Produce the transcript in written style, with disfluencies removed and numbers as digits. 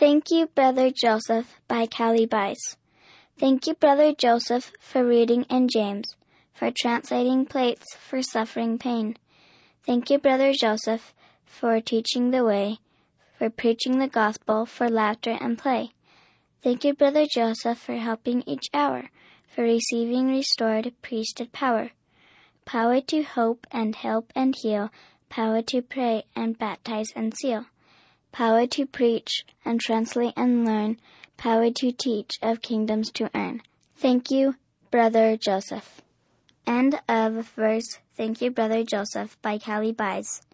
Thank You, Brother Joseph by Callie Bice. Thank you, Brother Joseph, for reading in James, for translating plates, for suffering pain. Thank you, Brother Joseph, for teaching the way, for preaching the gospel, for laughter and play. Thank you, Brother Joseph, for helping each hour, for receiving restored priesthood power. Power to hope and help and heal, power to pray and baptize and seal. Power to preach and translate and learn, power to teach of kingdoms to earn. Thank you, Brother Joseph. End of verse Thank You, Brother Joseph by Callie Bice.